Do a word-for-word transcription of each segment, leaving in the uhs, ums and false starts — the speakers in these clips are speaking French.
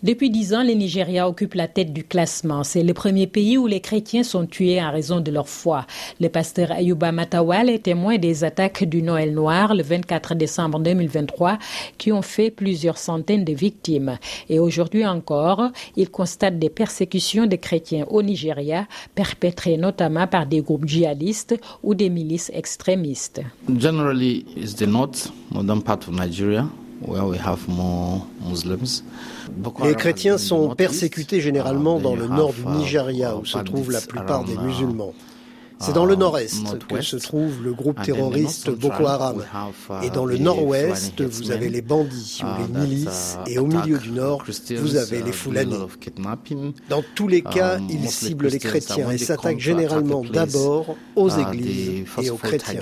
Depuis dix ans, le Nigeria occupe la tête du classement. C'est le premier pays où les chrétiens sont tués en raison de leur foi. Le pasteur Ayuba Matawal est témoin des attaques du Noël noir le vingt-quatre décembre deux mille vingt-trois qui ont fait plusieurs centaines de victimes. Et aujourd'hui encore, il constate des persécutions des chrétiens au Nigeria, perpétrées notamment par des groupes djihadistes ou des milices extrémistes. Generally, it's the north, northern part of Nigeria. Where we have more Muslims. Les chrétiens sont persécutés généralement dans le nord du Nigeria, où se trouvent la plupart des musulmans. C'est dans le nord-est que se trouve le groupe terroriste Boko Haram. Et dans le nord-ouest, vous avez les bandits ou les milices. Et au milieu du nord, vous avez les Fulani. Dans tous les cas, ils ciblent les chrétiens et s'attaquent généralement d'abord aux églises et aux chrétiens.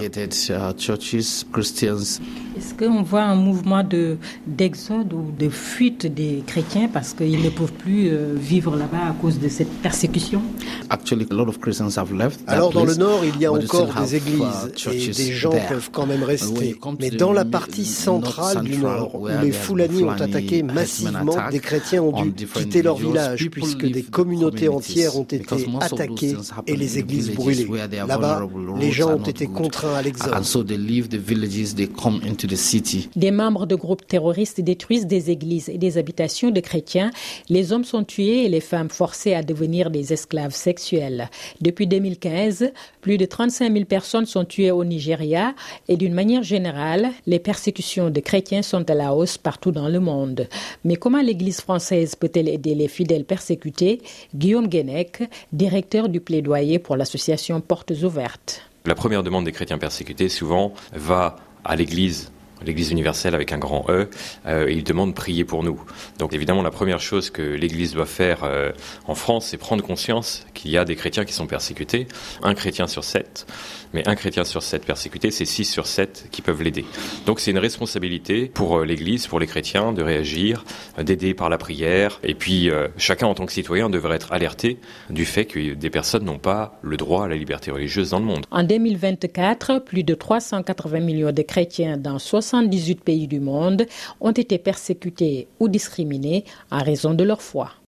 Est-ce qu'on voit un mouvement de, d'exode ou de fuite des chrétiens parce qu'ils ne peuvent plus vivre là-bas à cause de cette persécution? Alors dans le nord, il y a encore des églises et des gens peuvent quand même rester. Mais dans la partie centrale du nord, où les Fulani ont attaqué massivement, des chrétiens ont dû quitter leur village puisque des communautés entières ont été attaquées et les églises brûlées. Là-bas, les gens ont été contraints à l'exode. Des membres de groupes terroristes détruisent des églises et des habitations de chrétiens. Les hommes sont tués et les femmes forcées à devenir des esclaves sexuels. Depuis deux mille quinze, plus de trente-cinq mille personnes sont tuées au Nigeria et d'une manière générale, les persécutions de chrétiens sont à la hausse partout dans le monde. Mais comment l'Église française peut-elle aider les fidèles persécutés? Guillaume Guenec, directeur du plaidoyer pour l'association Portes Ouvertes. La première demande des chrétiens persécutés, souvent, va à l'Église, l'Église universelle avec un grand E, euh, et ils demandent de prier pour nous. Donc évidemment, la première chose que l'Église doit faire euh, en France, c'est prendre conscience qu'il y a des chrétiens qui sont persécutés. Un chrétien sur sept, mais un chrétien sur sept persécuté, c'est six sur sept qui peuvent l'aider. Donc c'est une responsabilité pour euh, l'Église, pour les chrétiens, de réagir, euh, d'aider par la prière. Et puis euh, chacun en tant que citoyen devrait être alerté du fait que des personnes n'ont pas le droit à la liberté religieuse dans le monde. En deux mille vingt-quatre, plus de trois cent quatre-vingts millions de chrétiens dans soixante-dix-huit pays du monde ont été persécutés ou discriminés en raison de leur foi.